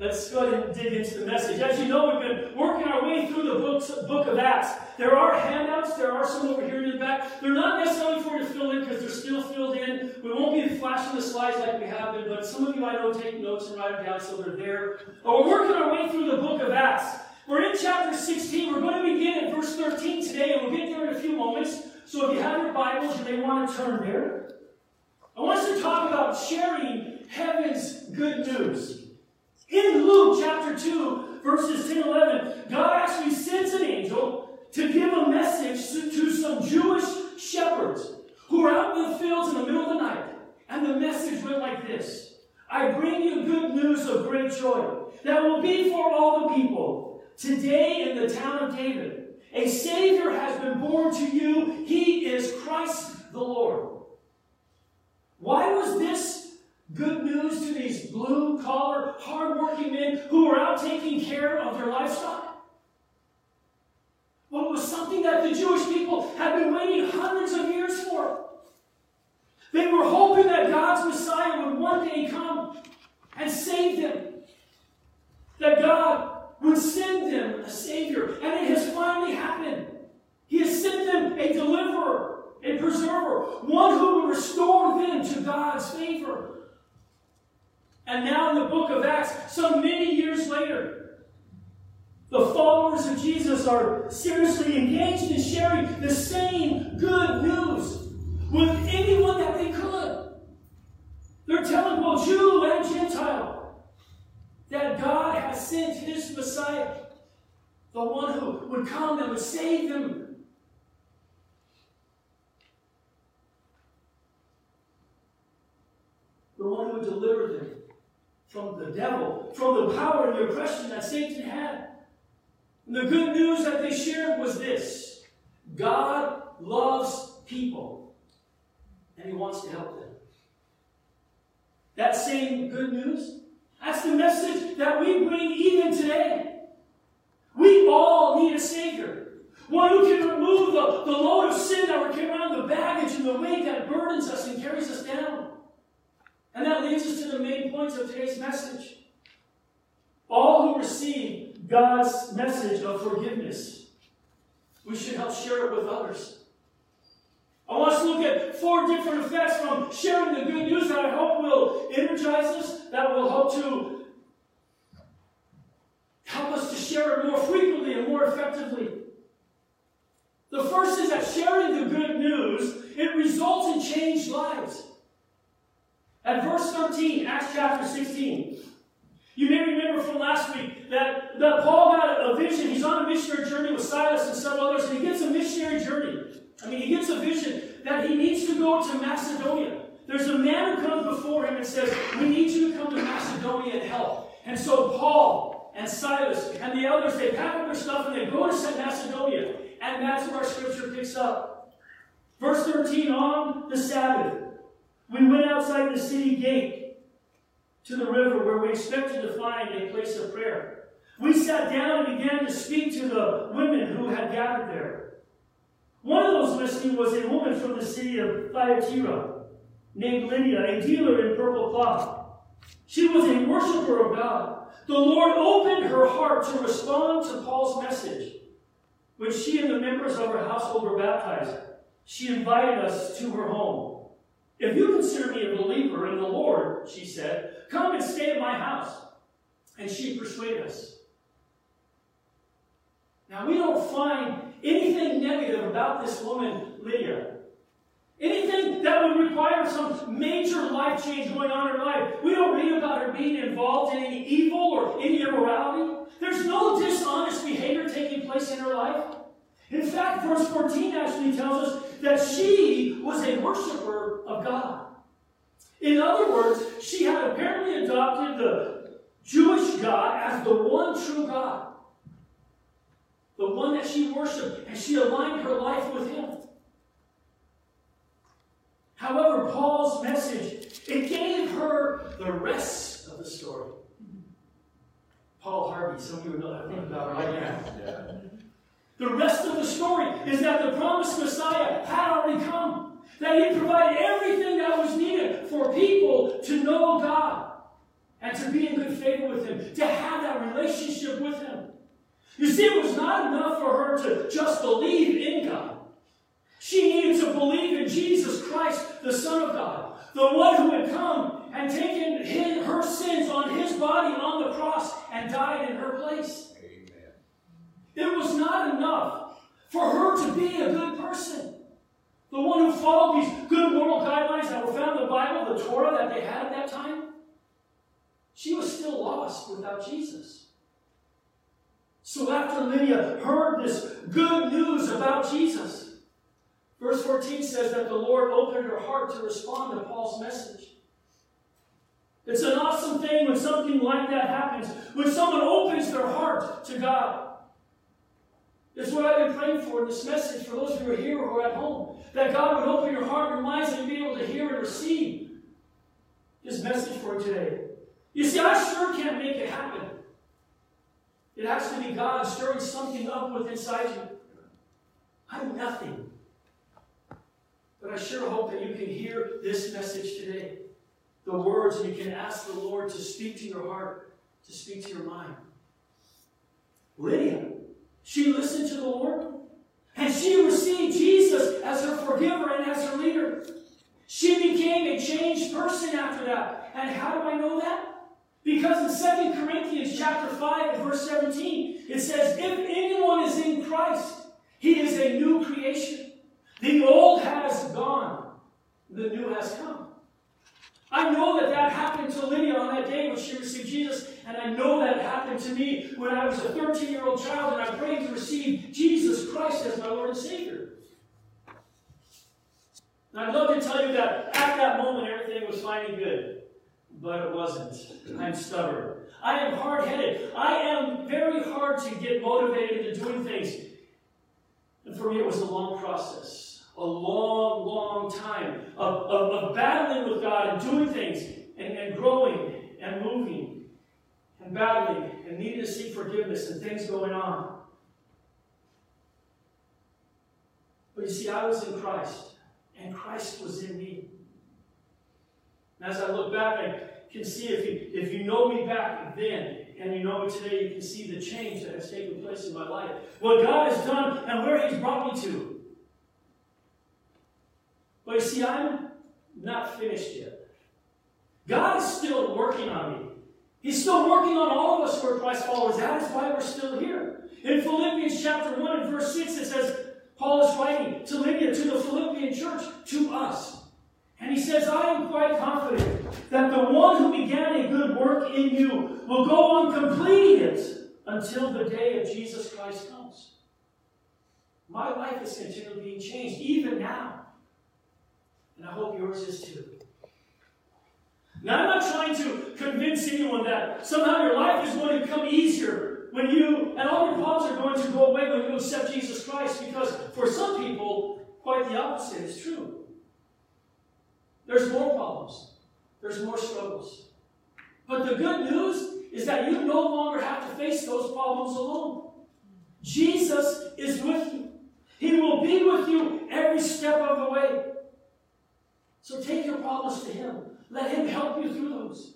Let's go ahead and dig into the message. As you know, we've been working our way through the book of Acts. There are handouts. There are some over here in the back. They're not necessarily for you to fill in because they're still filled in. We won't be flashing the slides like we have been, but some of you I know take notes and write them down so they're there. But we're working our way through the book of Acts. We're in chapter 16. We're going to begin at verse 13 today, and we'll get there in a few moments. So if you have your Bibles, you may want to turn there. I want us to talk about sharing heaven's good news. In Luke chapter 2, verses 10 and 11, God actually sends an angel to give a message to some Jewish shepherds who are out in the fields in the middle of the night. And the message went like this: I bring you good news of great joy that will be for all the people. Today in the town of David, a Savior has been born to you. He is Christ the Lord. Why was this good news to these blue-collar, hard-working men who were out taking care of their livestock? Well, it was something that the Jewish people had been waiting hundreds of years for. They were hoping that God's Messiah would one day come and save them. That God would send them a Savior. And it has finally happened. He has sent them a deliverer, a preserver, one who will restore them to God's favor. And now in the book of Acts, so many years later, the followers of Jesus are seriously engaged in sharing the same good news with anyone that they could. They're telling both Jew and Gentile that God has sent His Messiah, the one who would come and would save them. The one who would deliver them from the devil, from the power and the oppression that Satan had. And the good news that they shared was this: God loves people, and He wants to help them. That same good news, that's the message that we bring even today. We all need a Savior. One who can remove the load of sin that we're carrying around, the baggage and the weight that burdens us and carries us down. And that leads us to the main points of today's message. All who receive God's message of forgiveness, we should help share it with others. I want us to look at 4 different effects from sharing the good news that I hope will energize us, that will help us to share it more frequently and more effectively. The first is that sharing the good news, it results in changed lives. At verse 13, Acts chapter 16, you may remember from last week that Paul got a vision. He's on a missionary journey with Silas and several others, and he gets a missionary journey. He gets a vision that he needs to go to Macedonia. There's a man who comes before him and says, we need you to come to Macedonia and help. And so Paul and Silas and the others, they pack up their stuff and they go to Macedonia. And that's where our scripture picks up. Verse 13, on the Sabbath, we went outside the city gate to the river where we expected to find a place of prayer. We sat down and began to speak to the women who had gathered there. One of those listening was a woman from the city of Thyatira named Lydia, a dealer in purple cloth. She was a worshiper of God. The Lord opened her heart to respond to Paul's message. When she and the members of her household were baptized, she invited us to her home. If you consider me a believer in the Lord, she said, come and stay at my house. And she persuaded us. Now, we don't find anything negative about this woman, Lydia. Anything that would require some major life change going on in her life. We don't read about her being involved in any evil or any immorality. There's no dishonest behavior taking place in her life. In fact, verse 14 actually tells us that she was a worshiper of God. In other words, she had apparently adopted the Jewish God as the one true God. The one that she worshipped, and she aligned her life with Him. However, Paul's message, it gave her the rest of the story. Paul Harvey, some of you know that name about right now. Yeah. The rest of the story is that the promised Messiah had already come. That He provided everything that was needed for people to know God and to be in good favor with Him, to You see, it was not enough for her to just believe in God. She needed to believe in Jesus Christ, the Son of God, the one who had come and taken her sins on his body on the cross and died in her place. Amen. It was not enough for her to be a good person. The one who followed these good moral guidelines that were found in the Bible, the Torah that they had at that time, she was still lost without Jesus. So after Lydia heard this good news about Jesus, verse 14 says that the Lord opened her heart to respond to Paul's message. It's an awesome thing when something like that happens, when someone opens their heart to God. It's what I've been praying for in this message for those who are here or at home. That God would open your heart and your minds and be able to hear and receive His message for today. You see, I sure can't make it happen. It has to be God stirring something up within inside you. I'm nothing. But I sure hope that you can hear this message today. The words, and you can ask the Lord to speak to your heart, to speak to your mind. Lydia, she listened to the Lord, and she received Jesus as her forgiver and as her leader. She became a changed person after that. And how do I know that? Because in 2 Corinthians chapter 5 and verse 17, it says, if anyone is in Christ, he is a new creation. The old has gone, the new has come. I know that that happened to Lydia on that day when she received Jesus, and I know that happened to me when I was a 13-year-old child and I prayed to receive Jesus Christ as my Lord and Savior. And I'd love to tell you that at that moment everything was fine and good, but it wasn't. I'm stubborn. I am hard-headed. I am very hard to get motivated into doing things. And for me it was a long process. A long, long time of battling with God and doing things and growing and moving and battling and needing to seek forgiveness and things going on. But you see, I was in Christ and Christ was in me. And as I look back, I can see if you know me back then and you know me today, you can see the change that has taken place in my life. What God has done and where He's brought me to. But you see, I'm not finished yet. God is still working on me. He's still working on all of us who are Christ followers. That is why we're still here. In Philippians chapter 1 and verse 6, it says, Paul is writing to Lydia, to the Philippian church, to us. And he says, I am quite confident that the one who began a good work in you will go on completing it until the day of Jesus Christ comes. My life is continually being changed, even now. And I hope yours is too. Now, I'm not trying to convince anyone that somehow your life is going to become easier when you, and all your problems are going to go away when you accept Jesus Christ, because for some people, quite the opposite is true. There's more problems. There's more struggles. But the good news is that you no longer have to face those problems alone. Jesus is with you. He will be with you every step of the way. So take your problems to Him. Let Him help you through those.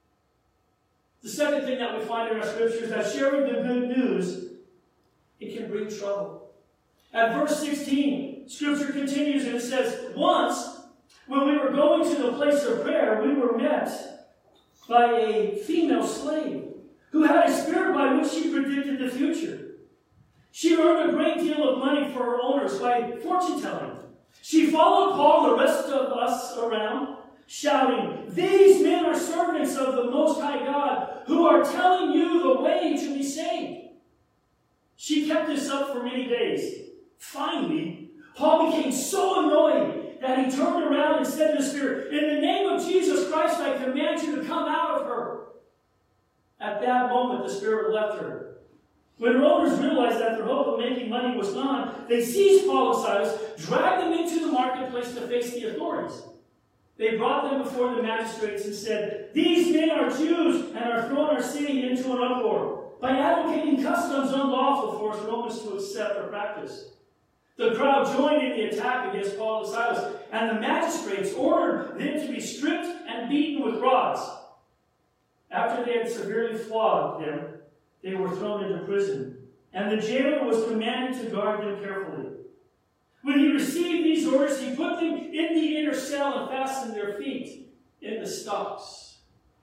The second thing that we find in our scripture is that sharing the good news, it can bring trouble. At verse 16, scripture continues and it says, once, when we were going to the place of prayer, we were met by a female slave who had a spirit by which she predicted the future. She earned a great deal of money for her owners by fortune-telling. She followed Paul, the rest of us around, shouting, these men are servants of the Most High God, who are telling you the way to be saved. She kept this up for many days. Finally, Paul became so annoyed that he turned around and said to the Spirit, in the name of Jesus Christ, I command you to come out of her. At that moment, the Spirit left her. When her owners realized that their hope of making money was gone, they seized Paul and Silas, dragged them into the marketplace to face the authorities. They brought them before the magistrates and said, these men are Jews and are throwing our city into an uproar by advocating customs unlawful for us Romans to accept or practice. The crowd joined in the attack against Paul and Silas, and the magistrates ordered them to be stripped and beaten with rods. After they had severely flogged them, they were thrown into prison and the jailer was commanded to guard them carefully. When he received these orders, he put them in the inner cell and fastened their feet in the stocks.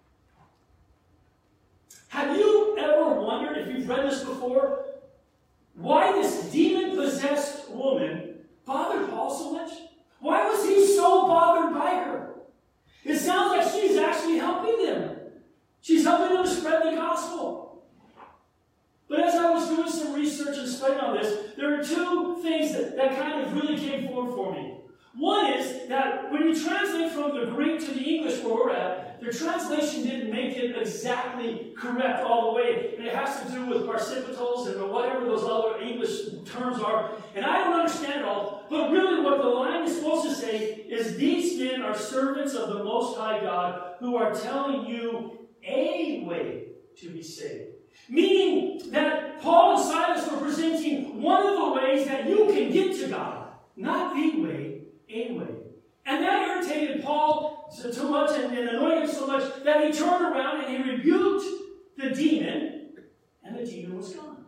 Have you ever wondered, if you've read this before, why this demon-possessed woman bothered Paul so much? Why was he so bothered by her? It sounds like she's actually helping them. She's helping them to spread the gospel. But as I was doing some research and studying on this, there are two things that kind of really came forward for me. One is that when you translate from the Greek to the English where we're at, the translation didn't make it exactly correct all the way. And it has to do with participles and whatever those other English terms are. And I don't understand it all. But really what the line is supposed to say is, these men are servants of the Most High God who are telling you a way to be saved. Meaning that Paul and Silas were presenting one of the ways that you can get to God. Not the way, a way. And that irritated Paul so much and annoyed him so much that he turned around and he rebuked the demon, and the demon was gone.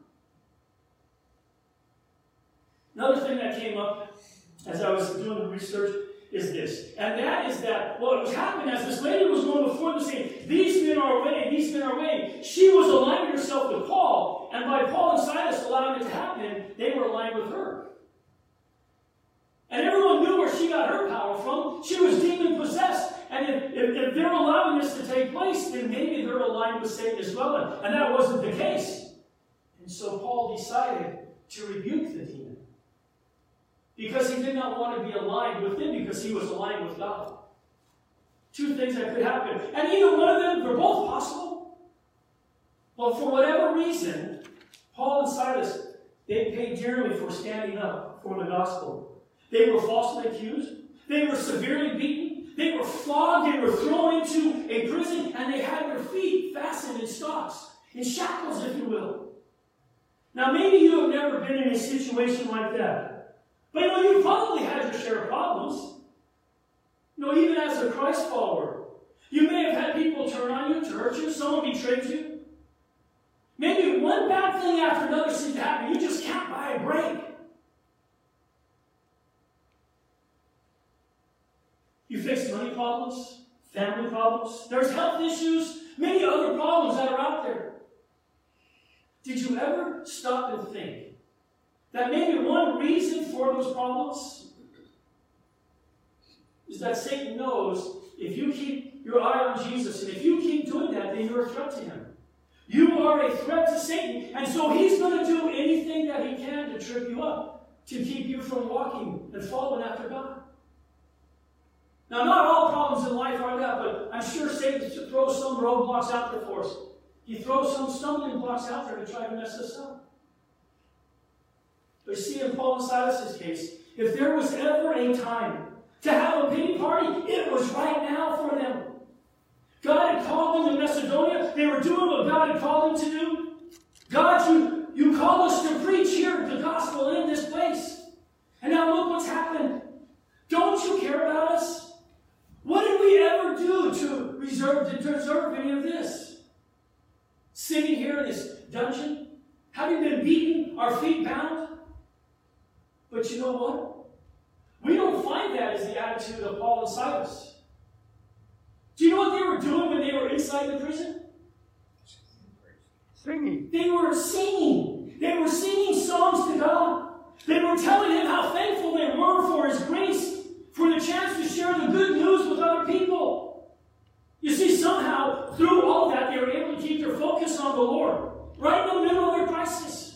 Another thing that came up as I was doing the research is this. And that is that what was happening as this lady was going before them saying, these men are away, these men are away. She was aligning herself with Paul, and by Paul and Silas allowing it to happen, they were aligned with her. And everyone knew where she got her power from. She was demon-possessed. And if they're allowing this to take place, then maybe they're aligned with Satan as well. And that wasn't the case. And so Paul decided to rebuke the demon. Because he did not want to be aligned with him, because he was aligned with God. Two things that could happen. And either one of them, they're both possible. But for whatever reason, Paul and Silas, they paid dearly for standing up for the gospel. They were falsely accused. They were severely beaten. They were flogged. They were thrown into a prison. And they had their feet fastened in stocks, in shackles, if you will. Now, maybe you have never been in a situation like that. But you've probably had your share of problems. Even as a Christ follower. You may have had people turn on you, to hurt you. Someone betrayed you. Maybe one bad thing after another seems to happen. You just can't buy a break. You face money problems, family problems. There's health issues, many other problems that are out there. Did you ever stop and think that maybe one reason for those problems is that Satan knows if you keep your eye on Jesus, and if you keep doing that, then you're a threat to him. You are a threat to Satan, and so he's going to do anything that he can to trip you up, to keep you from walking and following after God. Now, not all problems in life are that, but I'm sure Satan throws some roadblocks out there for us. He throws some stumbling blocks out there to try to mess us up. But you see, in Paul and Silas' case, if there was ever a time to have a pity party, it was right now for them. God had called them to Macedonia. They were doing what God had called them to do. God, you called us to preach here the gospel in this place. And now look what's happened. Don't you care about us? What did we ever do to deserve any of this? Sitting here in this dungeon, having been beaten, our feet bound. But you know what? We don't find that as the attitude of Paul and Silas. Do you know what they were doing when they were inside the prison? Singing. They were singing. They were singing songs to God. They were telling him how thankful they were for his grace, for the chance to share the good news with other people. You see, somehow, through all that, they were able to keep their focus on the Lord, right in the middle of their crisis.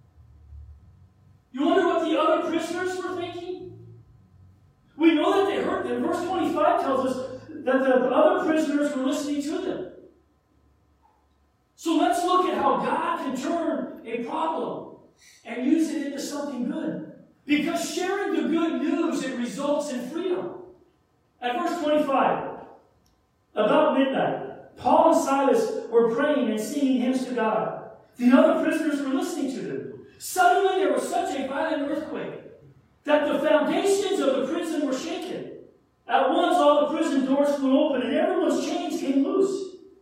You wonder what the other prisoners were thinking? We know that they heard them. Verse 25 tells us that the other prisoners were listening to them. So let's look at how God can turn a problem and use it into something good. Because sharing the good news, it results in freedom. At verse 25, about midnight, Paul and Silas were praying and singing hymns to God. The other prisoners were listening to them. Suddenly there was such a violent earthquake that the foundations of the prison were shaken. At once all the prison doors flew open and everyone's chains came loose.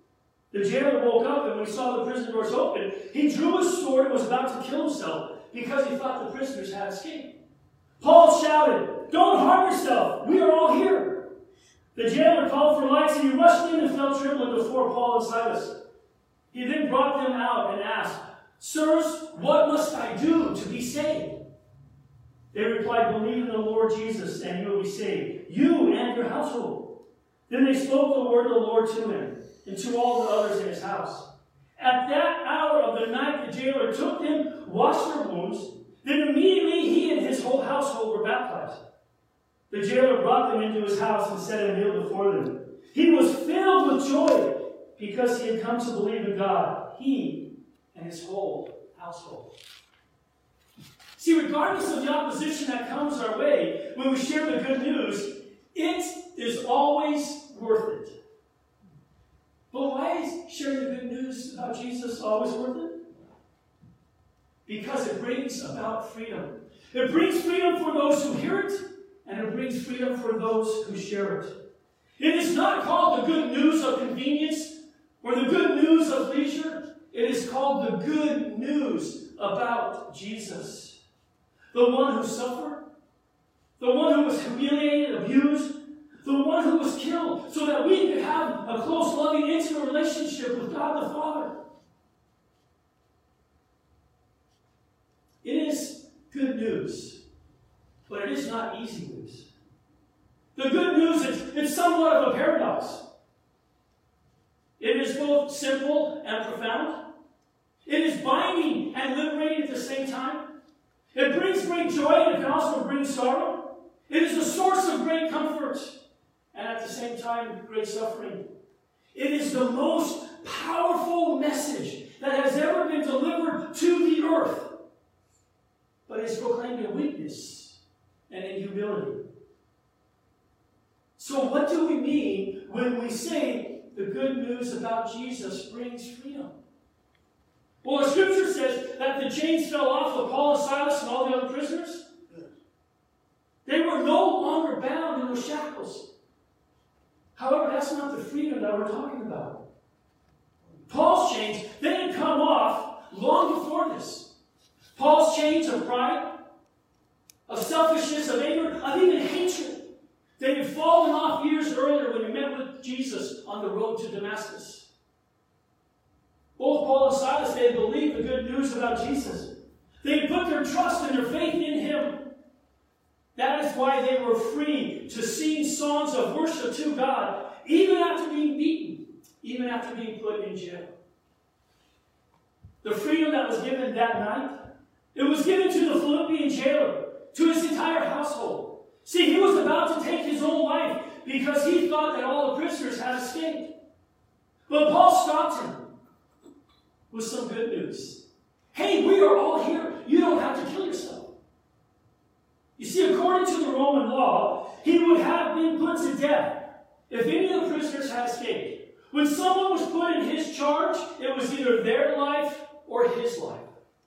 The jailer woke up, and when he saw the prison doors open, he drew his sword and was about to kill himself because he thought the prisoners had escaped. Paul shouted, "Don't harm yourself. We are all here." The jailer called for lights, and he rushed in and fell trembling before Paul and Silas. He then brought them out and asked, "Sirs, what must I do to be saved?" They replied, "Believe in the Lord Jesus, and you will be saved, you and your household." Then they spoke the word of the Lord to him and to all the others in his house. At that hour of the night, the jailer took them, washed their wounds. Then immediately he and his whole household were baptized. The jailer brought them into his house and set a meal before them. He was filled with joy because he had come to believe in God, he and his whole household. See, regardless of the opposition that comes our way when we share the good news, it is always worth it. But why is sharing the good news about Jesus always worth it? Because it brings about freedom. It brings freedom for those who hear it, and it brings freedom for those who share it. It is not called the good news of convenience or the good news of leisure. It is called the good news about Jesus. The one who suffered, the one who was humiliated, abused, the one who was killed, so that we could have a close, loving, intimate relationship with God the Father. It is good news, but it is not easy news. The good news is it's somewhat of a paradox. It is both simple and profound. It is binding and liberating at the same time. It brings great joy and it can also bring sorrow. It is a source of great comfort and at the same time great suffering. It is the most powerful message that has ever been delivered to the earth, but it's proclaimed in weakness and in humility. So what do we mean when we say the good news about Jesus brings freedom? Well, the scripture says that the chains fell off of Paul and Silas and all the other prisoners. They were no longer bound in those shackles. However, that's not the freedom that we're talking about. Paul's chains, they had come off long before this. Paul's chains of pride, of selfishness, of anger, of even hatred, they had fallen off years earlier when he met with Jesus on the road to Damascus. Both Paul and Silas, they had believed the good news about Jesus. They had put their trust and their faith in him. That is why they were free to sing songs of worship to God, even after being beaten, even after being put in jail. The freedom that was given that night, it was given to the Philippian jailer, to his entire household. See, he was about to take his own life because he thought that all the prisoners had escaped. But Paul stopped him with some good news. Hey, we are all here. You don't have to kill yourself. You see, according to the Roman law, he would have been put to death if any of the prisoners had escaped. When someone was put in his charge, it was either their life or his life.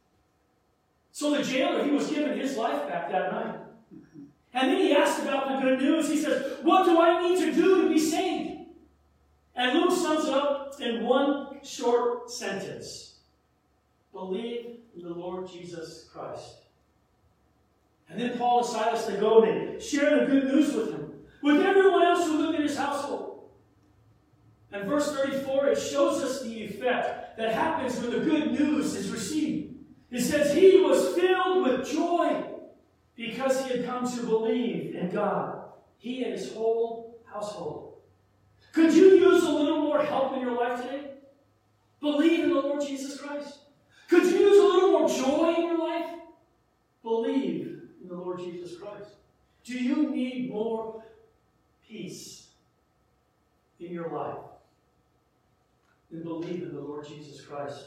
So the jailer, he was given his life back that night. And then he asked about the good news. He says, what do I need to do to be saved? And Luke sums it up in one short sentence. Believe in the Lord Jesus Christ. And then Paul and Silas, they go and they share the good news with him, with everyone else who lived in his household. And verse 34, it shows us the effect that happens when the good news is received. It says, he was filled with joy because he had come to believe in God, he and his whole household. Could you use a little more help in your life today? Believe in the Lord Jesus Christ. Could you use a little more joy in your life? Believe in the Lord Jesus Christ. Do you need more peace in your life? Then believe in the Lord Jesus Christ.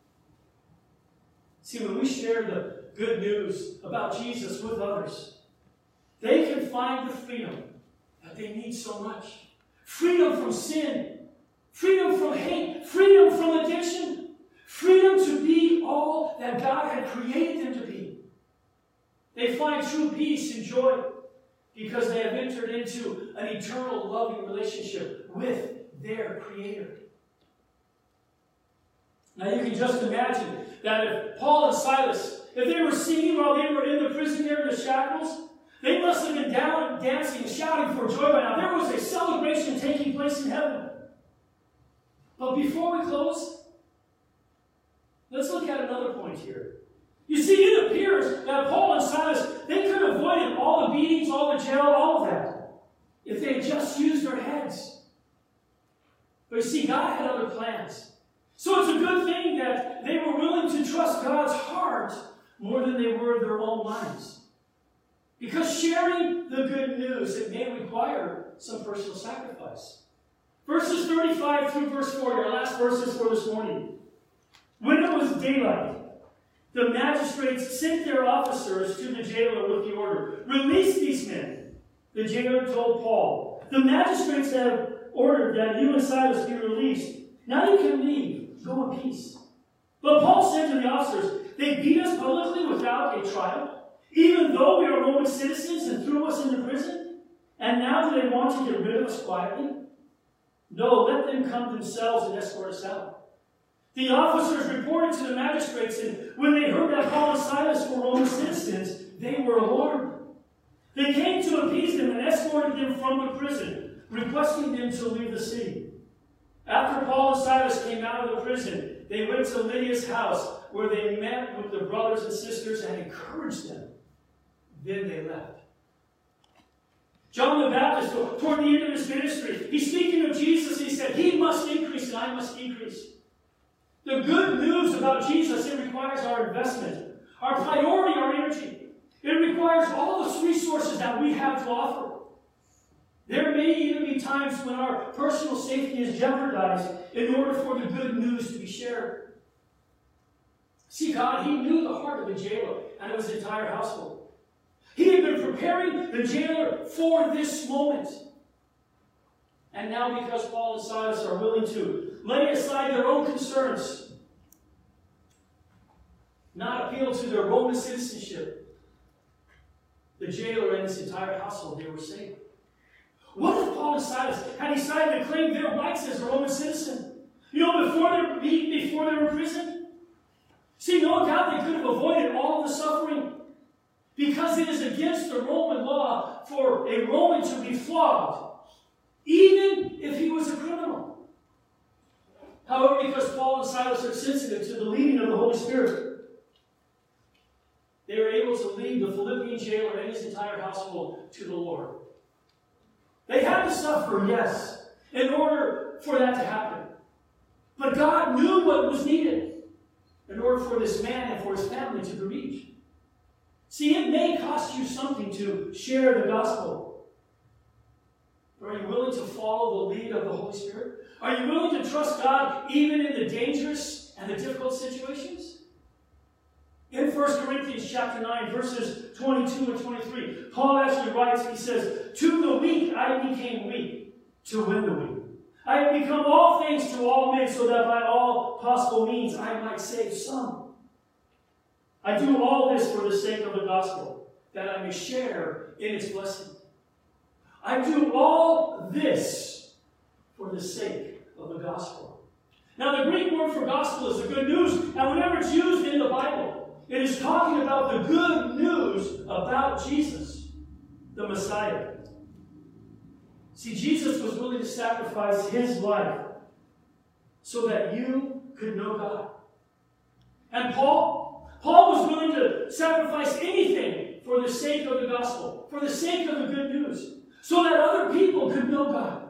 See, when we share the good news about Jesus with others, they can find the freedom that they need so much. Freedom from sin, freedom from hate, freedom from addiction, freedom to be all that God had created them to be. They find true peace and joy because they have entered into an eternal loving relationship with their Creator. Now you can just imagine that if Paul and Silas, if they were singing while they were in the prison there in the shackles, they must have been down dancing and shouting for joy by now. There was a celebration taking place in heaven. But before we close, let's look at another point here. You see, it appears that Paul and Silas, they could have avoided all the beatings, all the jail, all of that, if they had just used their heads. But you see, God had other plans. So it's a good thing that they were willing to trust God's heart more than they were their own minds. Because sharing the good news, it may require some personal sacrifice. Verses 35 through verse 40, our last verses for this morning. When it was daylight, the magistrates sent their officers to the jailer with the order, "Release these men." The jailer told Paul, "The magistrates have ordered that you and Silas be released. Now you can leave. Go in peace." But Paul said to the officers, "They beat us publicly without a trial, even though we are Roman citizens, and threw us into prison? And now do they want to get rid of us quietly? No, let them come themselves and escort us out." The officers reported to the magistrates, and when they heard that Paul and Silas were Roman citizens, they were alarmed. They came to appease them and escorted them from the prison, requesting them to leave the city. After Paul and Silas came out of the prison, they went to Lydia's house, where they met with the brothers and sisters and encouraged them. Then they left. John the Baptist, toward the end of his ministry, he's speaking of Jesus. He said, "He must increase and I must decrease." The good news about Jesus, it requires our investment, our priority, our energy. It requires all the resources that we have to offer. There may even be times when our personal safety is jeopardized in order for the good news to be shared. See, God, He knew the heart of the jailer and of his entire household. He had been preparing the jailer for this moment. And now, because Paul and Silas are willing to lay aside their own concerns, not appeal to their Roman citizenship, the jailer and his entire household, they were saved. What if Paul and Silas had decided to claim their rights as a Roman citizen? You know, before they were in prison? See, no doubt they could have avoided all of the suffering, because it is against the Roman law for a Roman to be flogged, even if he was a criminal. However, because Paul and Silas are sensitive to the leading of the Holy Spirit, they were able to lead the Philippian jailer and his entire household to the Lord. They had to suffer, yes, in order for that to happen. But God knew what was needed in order for this man and for his family to be reached. See, it may cost you something to share the gospel. But are you willing to follow the lead of the Holy Spirit? Are you willing to trust God even in the dangerous and the difficult situations? In 1 Corinthians chapter 9, verses 22 and 23, Paul actually writes, he says, "To the weak I became weak, to win the weak. I have become all things to all men, so that by all possible means I might save some. I do all this for the sake of the gospel, that I may share in its blessing. I do all this for the sake of the gospel." Now, the Greek word for gospel is the good news, and whenever it's used in the Bible, it is talking about the good news about Jesus, the Messiah. See, Jesus was willing to sacrifice His life so that you could know God. And Paul was willing to sacrifice anything for the sake of the gospel, for the sake of the good news, so that other people could know God.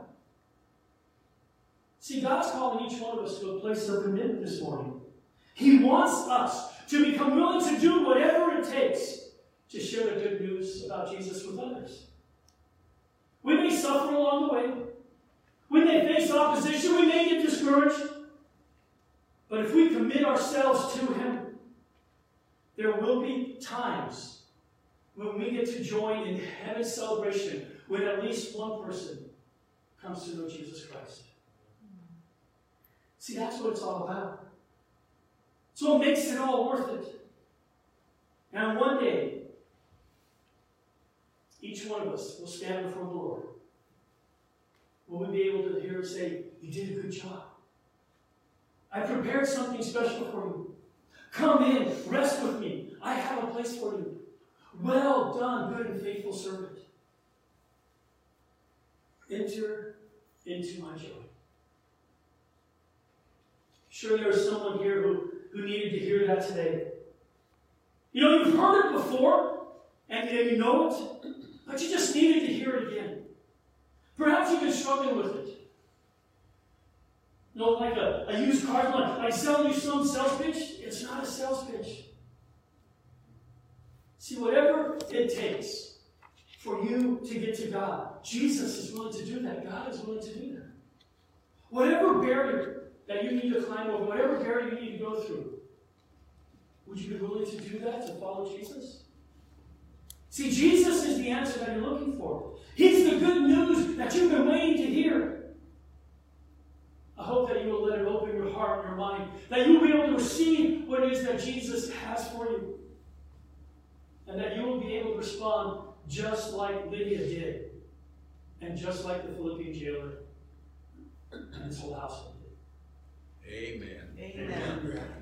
See, God's calling each one of us to a place of commitment this morning. He wants us to become willing to do whatever it takes to share the good news about Jesus with others. We may suffer along the way. We may face opposition. We may get discouraged. But if we commit ourselves to Him, there will be times when we get to join in heaven's celebration when at least one person comes to know Jesus Christ. See, that's what it's all about. So it makes it all worth it. And one day, each one of us will stand before the Lord. Will we be able to hear Him say, "You did a good job. I prepared something special for you. Come in, rest with me. I have a place for you. Well done, good and faithful servant. Enter into my joy. Sure, there's someone here who needed to hear that today. You know, you've heard it before, and you know it, but you just needed to hear it again. Perhaps you've been struggling with it. You know, like a used car, like selling you some sales pitch, it's not a sales pitch. See, whatever it takes for you to get to God, Jesus is willing to do that. God is willing to do that. Whatever barrier that you need to climb over, whatever barrier you need to go through, would you be willing to do that, to follow Jesus? See, Jesus is the answer that you're looking for. He's the good news that you've been waiting to hear. I hope that you will let it open your heart and your mind, that you will be able to receive what it is that Jesus has for you, and that you will be able to respond just like Lydia did, and just like the Philippian jailer and his whole household did. Amen. Amen.